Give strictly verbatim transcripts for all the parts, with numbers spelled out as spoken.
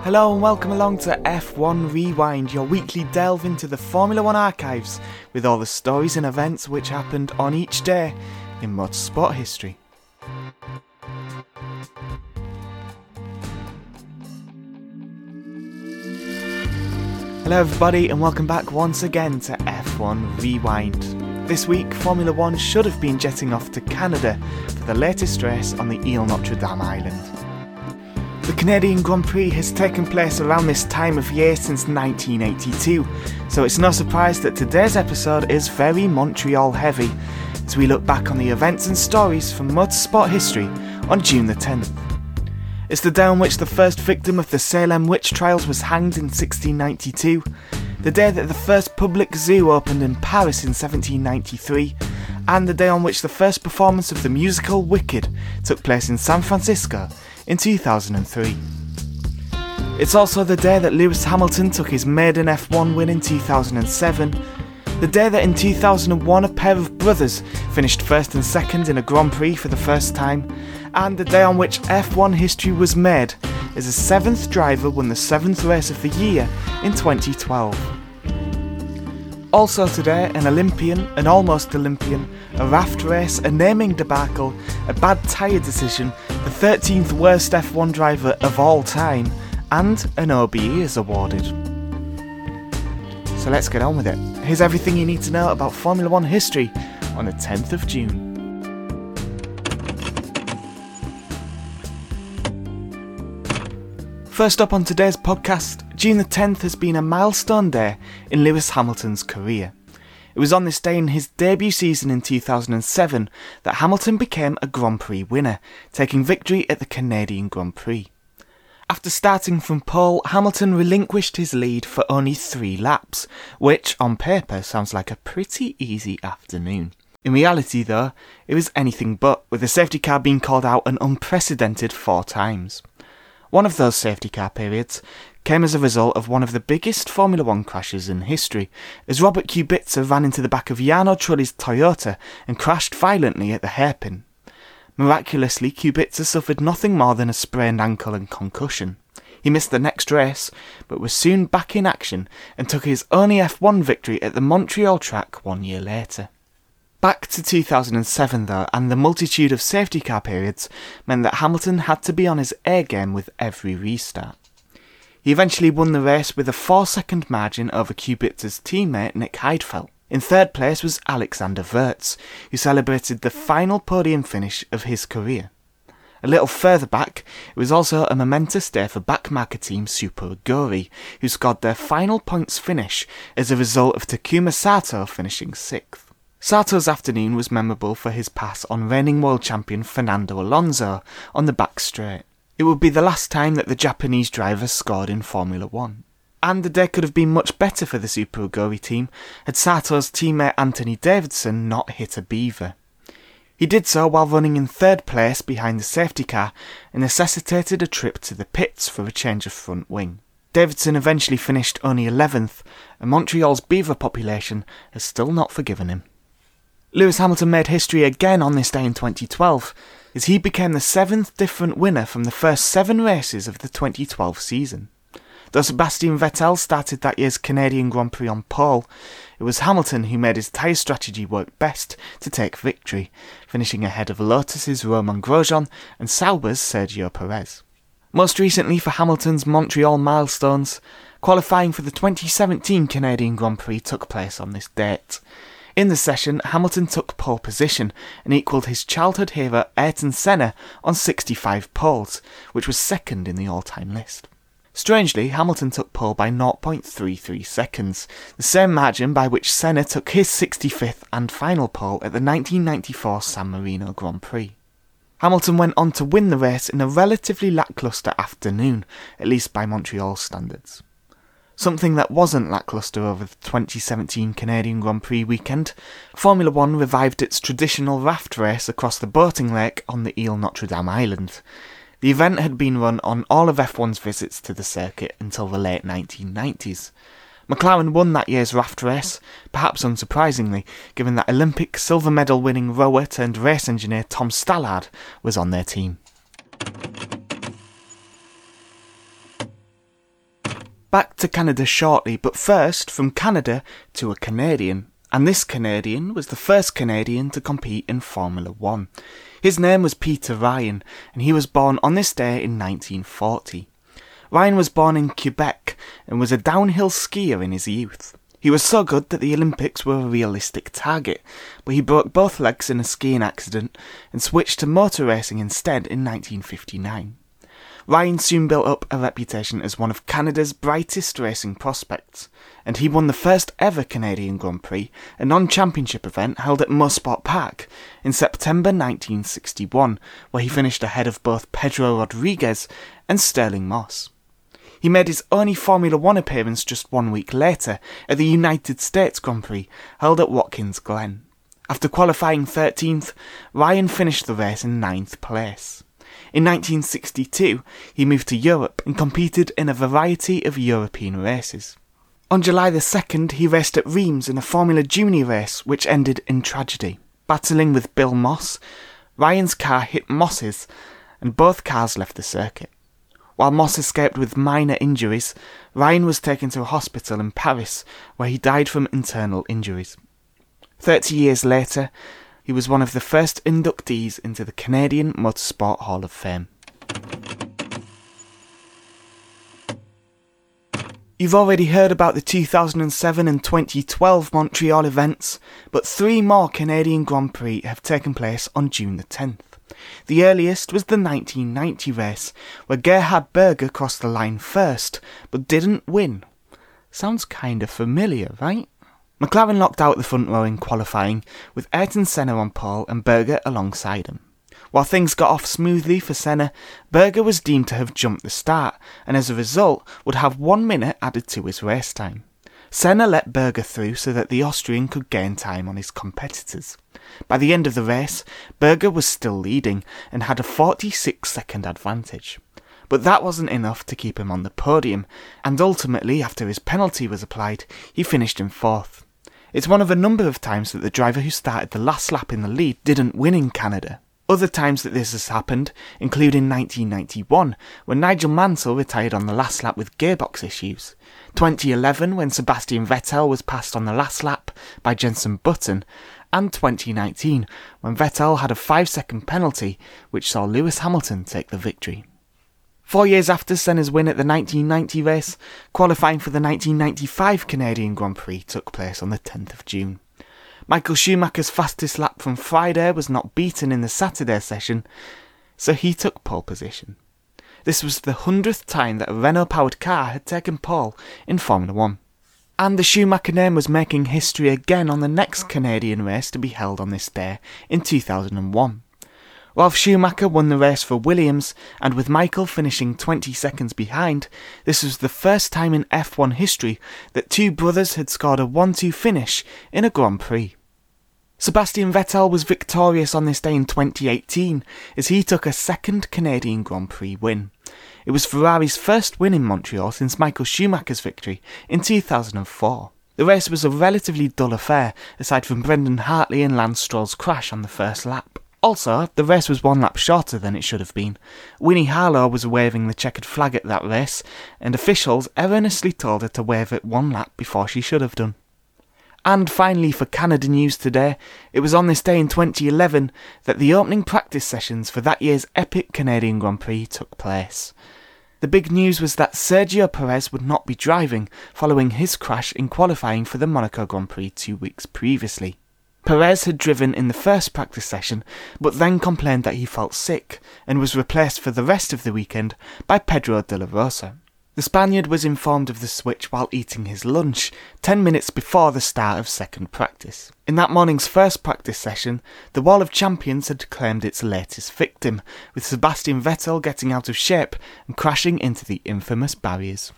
Hello and welcome along to F one Rewind, your weekly delve into the Formula One archives with all the stories and events which happened on each day in motorsport history. Hello everybody and welcome back once again to F one Rewind. This week, Formula One should have been jetting off to Canada for the latest race on the Ile Notre Dame Island. The Canadian Grand Prix has taken place around this time of year since nineteen eighty-two, so it's no surprise that today's episode is very Montreal heavy, as we look back on the events and stories from motorsport history on June the tenth. It's the day on which the first victim of the Salem witch trials was hanged in sixteen ninety-two, the day that the first public zoo opened in Paris in seventeen ninety-three, and the day on which the first performance of the musical Wicked took place in San Francisco in two thousand three. It's also the day that Lewis Hamilton took his maiden F one win in two thousand seven, the day that in two thousand one a pair of brothers finished first and second in a Grand Prix for the first time, and the day on which F one history was made as a seventh driver won the seventh race of the year in twenty twelve. Also today, an Olympian, an almost Olympian, a raft race, a naming debacle, a bad tyre decision, the thirteenth worst F one driver of all time, and an O B E is awarded. So let's get on with it. Here's everything you need to know about Formula One history on the tenth of June. First up on today's podcast, June the tenth has been a milestone day in Lewis Hamilton's career. It was on this day in his debut season in two thousand seven that Hamilton became a Grand Prix winner, taking victory at the Canadian Grand Prix. After starting from pole, Hamilton relinquished his lead for only three laps, which on paper sounds like a pretty easy afternoon. In reality though, it was anything but, with the safety car being called out an unprecedented four times. One of those safety car periods came as a result of one of the biggest Formula One crashes in history, as Robert Kubica ran into the back of Jarno Trulli's Toyota and crashed violently at the hairpin. Miraculously, Kubica suffered nothing more than a sprained ankle and concussion. He missed the next race, but was soon back in action and took his only F one victory at the Montreal track one year later. Back to two thousand seven though, and the multitude of safety car periods meant that Hamilton had to be on his A game with every restart. He eventually won the race with a four second margin over Kubica's teammate Nick Heidfeld. In third place was Alexander Wurz, who celebrated the final podium finish of his career. A little further back, it was also a momentous day for backmarker team Super Aguri, who scored their final points finish as a result of Takuma Sato finishing sixth. Sato's afternoon was memorable for his pass on reigning world champion Fernando Alonso on the back straight. It would be the last time that the Japanese driver scored in Formula One. And the day could have been much better for the Super Aguri team had Sato's teammate Anthony Davidson not hit a beaver. He did so while running in third place behind the safety car and necessitated a trip to the pits for a change of front wing. Davidson eventually finished only eleventh, and Montreal's beaver population has still not forgiven him. Lewis Hamilton made history again on this day in twenty twelve, as he became the seventh different winner from the first seven races of the twenty twelve season. Though Sebastian Vettel started that year's Canadian Grand Prix on pole, it was Hamilton who made his tyre strategy work best to take victory, finishing ahead of Lotus's Romain Grosjean and Sauber's Sergio Perez. Most recently for Hamilton's Montreal milestones, qualifying for the twenty seventeen Canadian Grand Prix took place on this date. In the session, Hamilton took pole position and equalled his childhood hero Ayrton Senna on sixty-five poles, which was second in the all-time list. Strangely, Hamilton took pole by zero point three three seconds, the same margin by which Senna took his sixty-fifth and final pole at the nineteen ninety-four San Marino Grand Prix. Hamilton went on to win the race in a relatively lacklustre afternoon, at least by Montreal standards. Something that wasn't lacklustre over the twenty seventeen Canadian Grand Prix weekend, Formula One revived its traditional raft race across the boating lake on the Ile Notre Dame Island. The event had been run on all of F one's visits to the circuit until the late nineteen nineties. McLaren won that year's raft race, perhaps unsurprisingly, given that Olympic silver medal winning rower turned race engineer Tom Stallard was on their team. Back to Canada shortly, but first from Canada to a Canadian. And this Canadian was the first Canadian to compete in Formula One. His name was Peter Ryan, and he was born on this day in nineteen forty. Ryan was born in Quebec and was a downhill skier in his youth. He was so good that the Olympics were a realistic target, but he broke both legs in a skiing accident and switched to motor racing instead in nineteen fifty-nine. Ryan soon built up a reputation as one of Canada's brightest racing prospects, and he won the first ever Canadian Grand Prix, a non-championship event held at Mosport Park, in September nineteen sixty-one, where he finished ahead of both Pedro Rodriguez and Stirling Moss. He made his only Formula One appearance just one week later at the United States Grand Prix, held at Watkins Glen. After qualifying thirteenth, Ryan finished the race in ninth place. In nineteen sixty-two, he moved to Europe and competed in a variety of European races. On July the second, he raced at Reims in a Formula Junior race which ended in tragedy. Battling with Bill Moss, Ryan's car hit Moss's and both cars left the circuit. While Moss escaped with minor injuries, Ryan was taken to a hospital in Paris where he died from internal injuries. Thirty years later, he was one of the first inductees into the Canadian Motorsport Hall of Fame. You've already heard about the two thousand seven and twenty twelve Montreal events, but three more Canadian Grand Prix have taken place on June the tenth. The earliest was the nineteen ninety race, where Gerhard Berger crossed the line first, but didn't win. Sounds kinda familiar, right? McLaren locked out the front row in qualifying, with Ayrton Senna on pole and Berger alongside him. While things got off smoothly for Senna, Berger was deemed to have jumped the start, and as a result would have one minute added to his race time. Senna let Berger through so that the Austrian could gain time on his competitors. By the end of the race, Berger was still leading and had a forty-six second advantage. But that wasn't enough to keep him on the podium, and ultimately, after his penalty was applied, he finished in fourth. It's one of a number of times that the driver who started the last lap in the lead didn't win in Canada. Other times that this has happened include in nineteen ninety-one, when Nigel Mansell retired on the last lap with gearbox issues, twenty eleven when Sebastian Vettel was passed on the last lap by Jenson Button, and twenty nineteen when Vettel had a five second penalty which saw Lewis Hamilton take the victory. Four years after Senna's win at the nineteen ninety race, qualifying for the nineteen ninety-five Canadian Grand Prix took place on the tenth of June. Michael Schumacher's fastest lap from Friday was not beaten in the Saturday session, so he took pole position. This was the hundredth time that a Renault-powered car had taken pole in Formula One. And the Schumacher name was making history again on the next Canadian race to be held on this day in two thousand one. Ralf Schumacher won the race for Williams, and with Michael finishing twenty seconds behind, this was the first time in F one history that two brothers had scored a one two finish in a Grand Prix. Sebastian Vettel was victorious on this day in twenty eighteen as he took a second Canadian Grand Prix win. It was Ferrari's first win in Montreal since Michael Schumacher's victory in two thousand four. The race was a relatively dull affair, aside from Brendan Hartley and Lance Stroll's crash on the first lap. Also, the race was one lap shorter than it should have been. Winnie Harlow was waving the checkered flag at that race, and officials erroneously told her to wave it one lap before she should have done. And finally, for Canada news today, it was on this day in twenty eleven that the opening practice sessions for that year's epic Canadian Grand Prix took place. The big news was that Sergio Perez would not be driving following his crash in qualifying for the Monaco Grand Prix two weeks previously. Perez had driven in the first practice session, but then complained that he felt sick and was replaced for the rest of the weekend by Pedro de la Rosa. The Spaniard was informed of the switch while eating his lunch, ten minutes before the start of second practice. In that morning's first practice session, the Wall of Champions had claimed its latest victim, with Sebastian Vettel getting out of shape and crashing into the infamous barriers.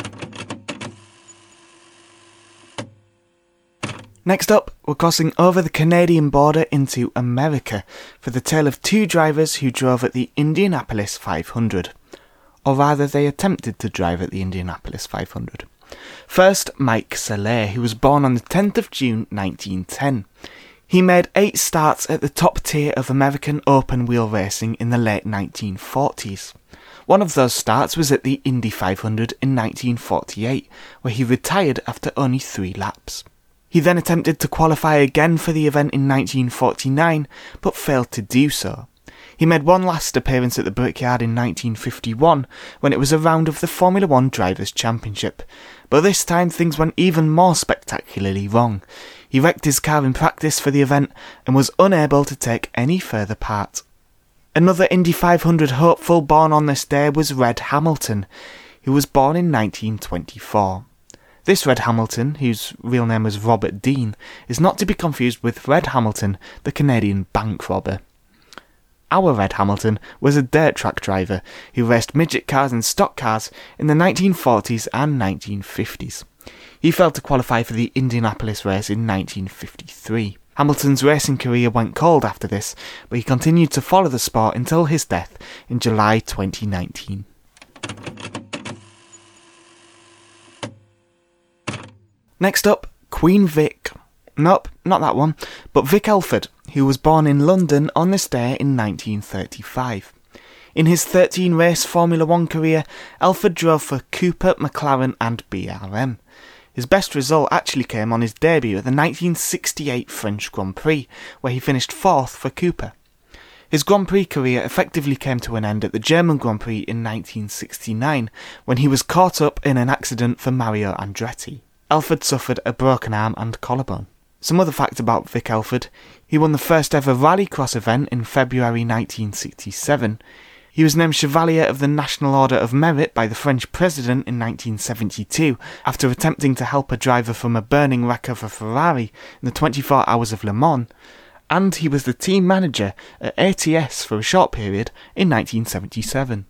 Next up, we're crossing over the Canadian border into America for the tale of two drivers who drove at the Indianapolis five hundred. Or rather, they attempted to drive at the Indianapolis five hundred. First, Mike Saleh, who was born on the tenth of June nineteen ten. He made eight starts at the top tier of American open-wheel racing in the late nineteen forties. One of those starts was at the Indy five hundred in nineteen forty-eight, where he retired after only three laps. He then attempted to qualify again for the event in nineteen forty-nine, but failed to do so. He made one last appearance at the Brickyard in nineteen fifty-one, when it was a round of the Formula One Drivers' Championship, but this time things went even more spectacularly wrong. He wrecked his car in practice for the event and was unable to take any further part. Another Indy five hundred hopeful born on this day was Red Hamilton, who was born in nineteen twenty-four. This Red Hamilton, whose real name was Robert Dean, is not to be confused with Red Hamilton, the Canadian bank robber. Our Red Hamilton was a dirt track driver who raced midget cars and stock cars in the nineteen forties and nineteen fifties. He failed to qualify for the Indianapolis race in nineteen fifty-three. Hamilton's racing career went cold after this, but he continued to follow the sport until his death in July twenty nineteen. Next up, Queen Vic. Nope, not that one, but Vic Elford, who was born in London on this day in nineteen thirty-five. In his thirteen-race Formula One career, Elford drove for Cooper, McLaren and B R M. His best result actually came on his debut at the nineteen sixty-eight French Grand Prix, where he finished fourth for Cooper. His Grand Prix career effectively came to an end at the German Grand Prix in nineteen sixty-nine, when he was caught up in an accident for Mario Andretti. Elford suffered a broken arm and collarbone. Some other facts about Vic Elford: he won the first ever rallycross event in February nineteen sixty-seven. He was named Chevalier of the National Order of Merit by the French President in nineteen seventy-two after attempting to help a driver from a burning wreck of a Ferrari in the twenty-four Hours of Le Mans, and he was the team manager at A T S for a short period in nineteen seventy-seven.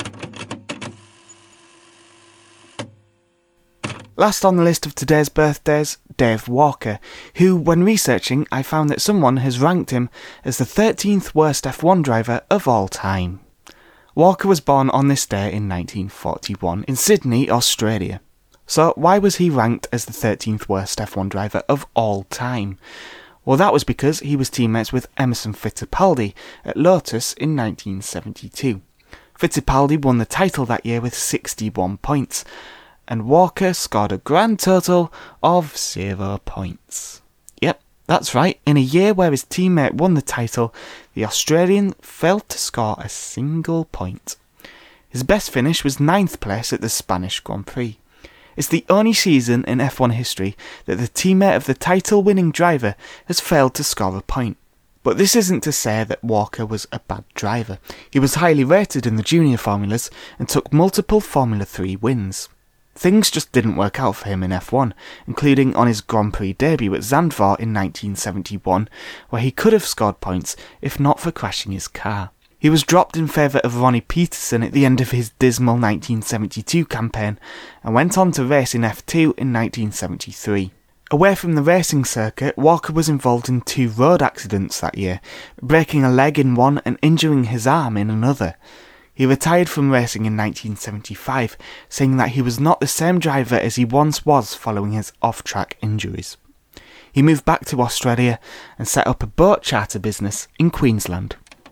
Last on the list of today's birthdays, Dave Walker, who, when researching, I found that someone has ranked him as the thirteenth worst F one driver of all time. Walker was born on this day in nineteen forty-one in Sydney, Australia. So why was he ranked as the thirteenth worst F one driver of all time? Well, that was because he was teammates with Emerson Fittipaldi at Lotus in nineteen seventy-two. Fittipaldi won the title that year with sixty-one points, and Walker scored a grand total of zero points. Yep, that's right, in a year where his teammate won the title, the Australian failed to score a single point. His best finish was ninth place at the Spanish Grand Prix. It's the only season in F one history that the teammate of the title-winning driver has failed to score a point. But this isn't to say that Walker was a bad driver. He was highly rated in the junior formulas and took multiple Formula three wins. Things just didn't work out for him in F one, including on his Grand Prix debut at Zandvoort in nineteen seventy-one, where he could have scored points if not for crashing his car. He was dropped in favour of Ronnie Peterson at the end of his dismal nineteen seventy-two campaign, and went on to race in F two in nineteen seventy-three. Away from the racing circuit, Walker was involved in two road accidents that year, breaking a leg in one and injuring his arm in another. He retired from racing in nineteen seventy-five, saying that he was not the same driver as he once was following his off-track injuries. He moved back to Australia and set up a boat charter business in Queensland.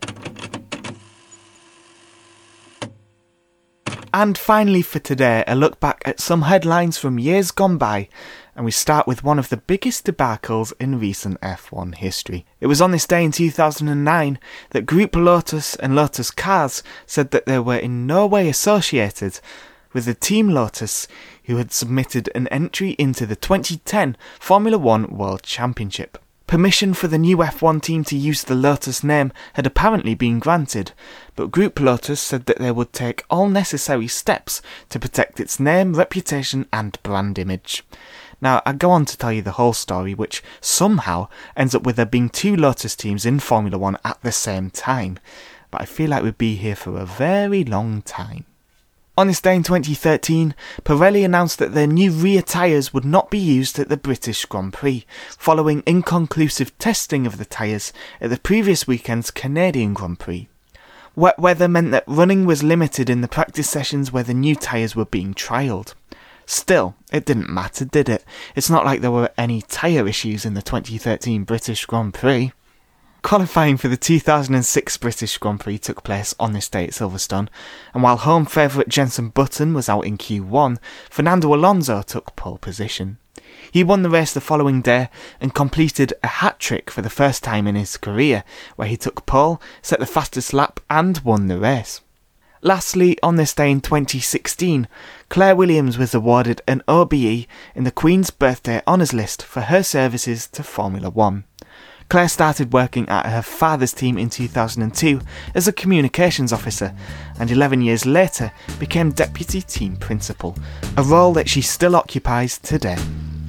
And finally for today, a look back at some headlines from years gone by, and we start with one of the biggest debacles in recent F one history. It was on this day in two thousand nine that Group Lotus and Lotus Cars said that they were in no way associated with the Team Lotus, who had submitted an entry into the twenty ten Formula One World Championship. Permission for the new F one team to use the Lotus name had apparently been granted, but Group Lotus said that they would take all necessary steps to protect its name, reputation and brand image. Now, I go on to tell you the whole story, which somehow ends up with there being two Lotus teams in Formula One at the same time, but I feel like we'd be here for a very long time. On this day in twenty thirteen, Pirelli announced that their new rear tyres would not be used at the British Grand Prix, following inconclusive testing of the tyres at the previous weekend's Canadian Grand Prix. Wet weather meant that running was limited in the practice sessions where the new tyres were being trialled. Still, it didn't matter, did it? It's not like there were any tyre issues in the twenty thirteen British Grand Prix. qualifying for the two thousand six British Grand Prix took place on this day at Silverstone, and while home favourite Jenson Button was out in Q one, Fernando Alonso took pole position. He won the race the following day and completed a hat-trick for the first time in his career, where he took pole, set the fastest lap and won the race. Lastly, on this day in twenty sixteen, Claire Williams was awarded an O B E in the Queen's Birthday Honours List for her services to Formula One. Claire started working at her father's team in two thousand two as a communications officer, and eleven years later became deputy team principal, a role that she still occupies today.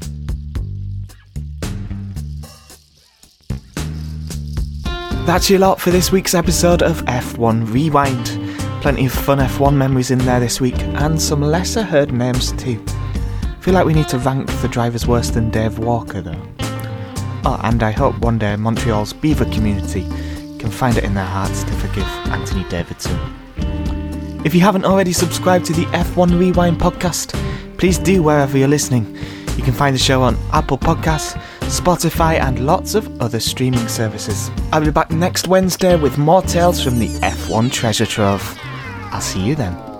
That's your lot for this week's episode of F one Rewind. Plenty of fun F one memories in there this week, and some lesser heard names too. Feel like we need to rank the drivers worse than Dave Walker though. Oh, and I hope one day Montreal's Beaver community can find it in their hearts to forgive Anthony Davidson. If you haven't already subscribed to the F one Rewind podcast, please do wherever you're listening. You can find the show on Apple Podcasts, Spotify and lots of other streaming services. I'll be back next Wednesday with more tales from the F one treasure trove. I'll see you then.